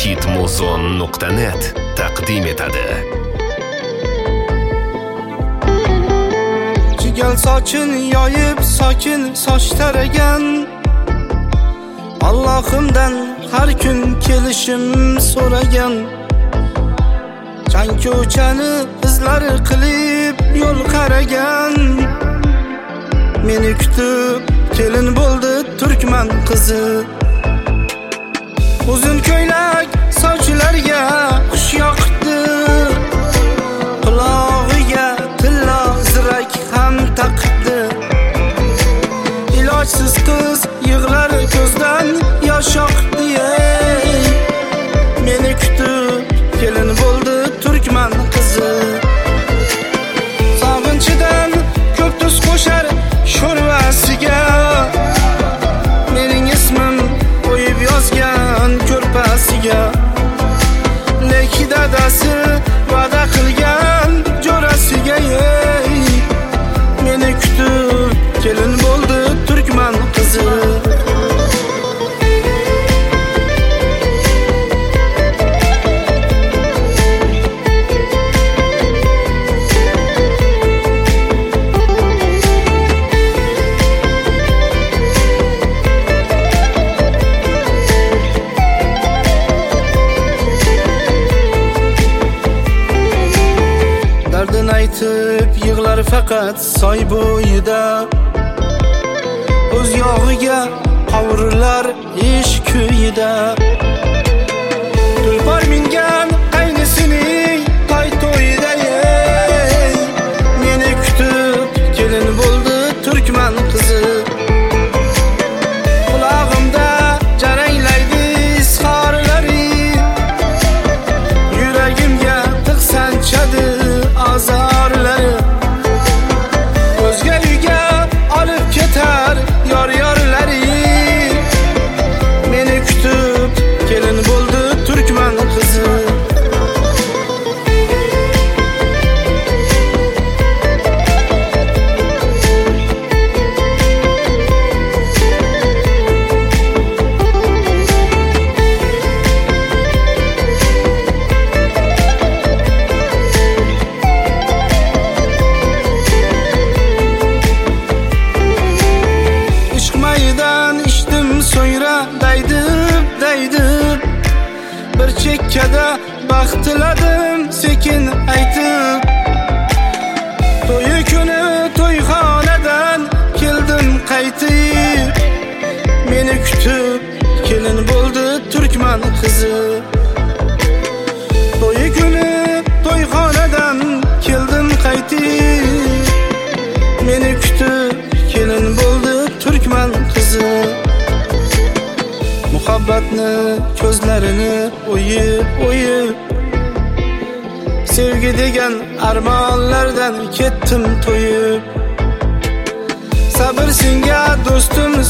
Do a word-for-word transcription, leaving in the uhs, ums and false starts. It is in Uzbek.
hitmuzon nuqta net taqdim etadi. Chigal sochini yoyib sokin soch taragan, Allohimdan har kun kelishim so'ragan. Chang ko'chani izlari qilib yo'l qaragan, meni kutib kelin bo'ldi turkman qizi. Uzun ko'ylak sochlariga xush yoqdi, qulog'iga tilla zirak ham taqdi. Ilojsiz qiz yig'lar ko'zdan yosh oqdi. Meni kutib kelin bo'ldi turkman qizi. Sog'inchidan ko'p tuz qo'shar sho'rvasiga, mening ismim qo'yib yozgan ko'rpasiga. Lekin dadasi va'da qilgan jo'rasiga, meni kutib kelin bo'ldi turkman qizi. Dardini aytib yig'lar faqat soy bo'yida, o'z yog'iga qovurilar ish kuyida. Tulpor mingan qaynisining toy to'yida, meni kutib kelin bo'ldi turkman qizi. Qulog'imda jaranglaydi isxorlari, yuragimga tiqsanchadi azorlari. O'zga uyga olib ketar yor yorlari, meni kutib kelin bo'ldi turkman qizi. So'ngra daydib daydib bir chekkada baxt tiladim sekin aytib. To'yi kuni to'yxonadan keldim qaytib, meni kutib kelin bo'ldi turkman qizi. To'yi kuni to'yxonadan keldim qaytib, meni kutib kelin bo'ldi turkman qizi. Muhabbatni ko'zlarini o'yib o'yib, sevgi degan armonlardan ketdim to'yib. Sabr senga do'stim